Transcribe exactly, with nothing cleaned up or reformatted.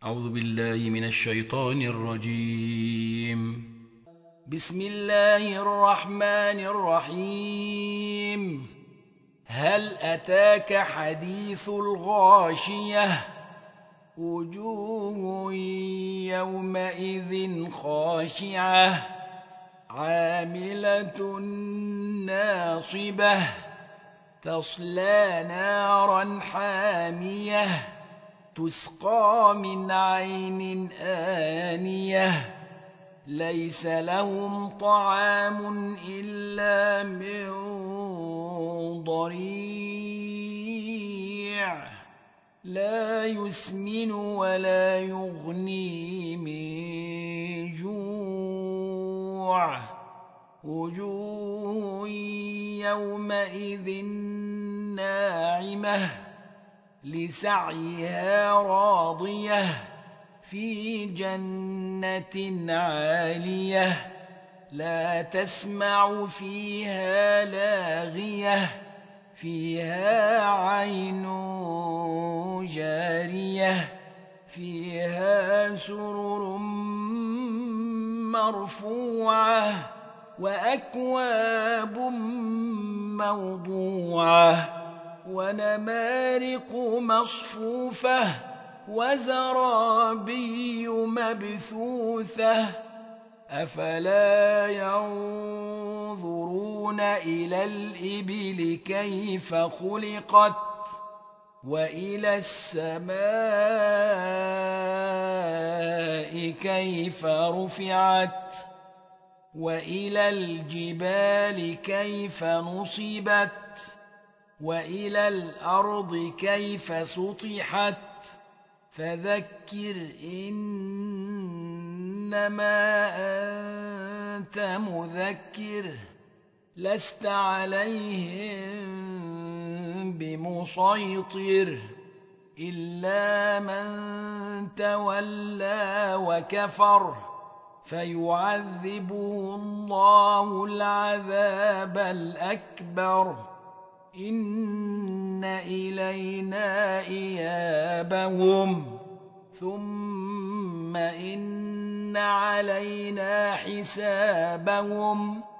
أعوذ بالله من الشيطان الرجيم. بسم الله الرحمن الرحيم. هل أتاك حديث الغاشية؟ وجوه يومئذ خاشعة عاملة ناصبة تصلى نارا حامية تسقى من عين آنية ليس لهم طعام إلا من ضريع لا يسمن ولا يغني من جوع وجوه يومئذ ناعمة لسعيها راضية في جنة عالية لا تسمع فيها لاغية فيها عين جارية فيها سرر مرفوعة وأكواب موضوعة ونمارق مصفوفة وزرابي مبثوثة أفلا ينظرون إلى الإبل كيف خلقت وإلى السماء كيف رفعت وإلى الجبال كيف نصبت وإلى الأرض كيف سطحت فذكر إنما أنت مذكر لست عليهم بمسيطر إلا من تولى وكفر فيعذبه الله العذاب الأكبر إن إلينا إيابهم ثم إن علينا حسابهم